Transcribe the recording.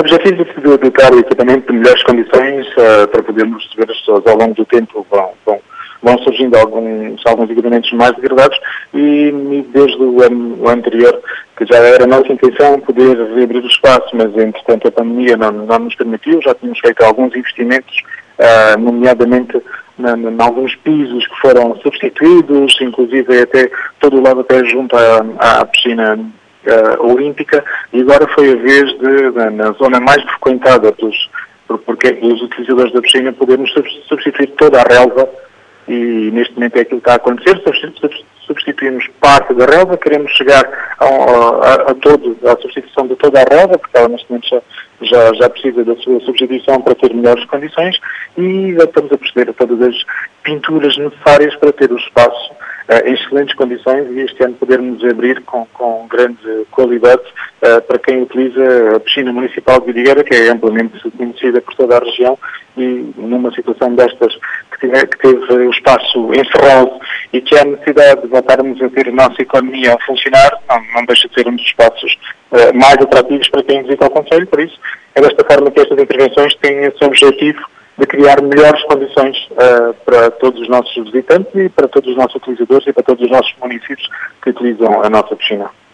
objetivo de dotar o equipamento de melhores condições para podermos receber as pessoas ao longo do tempo. Vão surgindo alguns equipamentos mais degradados e desde o ano anterior, que já era a nossa intenção poder reabrir o espaço, mas entretanto a pandemia não nos permitiu, já tínhamos feito alguns investimentos, nomeadamente em alguns pisos que foram substituídos, inclusive até todo o lado até junto à piscina olímpica, e agora foi a vez na zona mais frequentada pelos utilizadores da piscina, podermos substituir toda a relva. E neste momento é aquilo que está a acontecer. Substituímos parte da relva, queremos chegar à substituição de toda a relva, porque ela neste momento já precisa da sua substituição para ter melhores condições, e já estamos a proceder a todas as pinturas necessárias para ter o espaço em excelentes condições e este ano podermos abrir com grande qualidade para quem utiliza a piscina municipal de Vidigueira, que é amplamente conhecida por toda a região, e numa situação destas que teve o espaço encerrado e que há necessidade de voltarmos a ter a nossa economia a funcionar, não deixa de ser um dos espaços mais atrativos para quem visita o concelho. Por isso, é desta forma que estas intervenções têm esse objetivo de criar melhores condições para todos os nossos visitantes e para todos os nossos utilizadores e para todos os nossos municípios que utilizam a nossa piscina.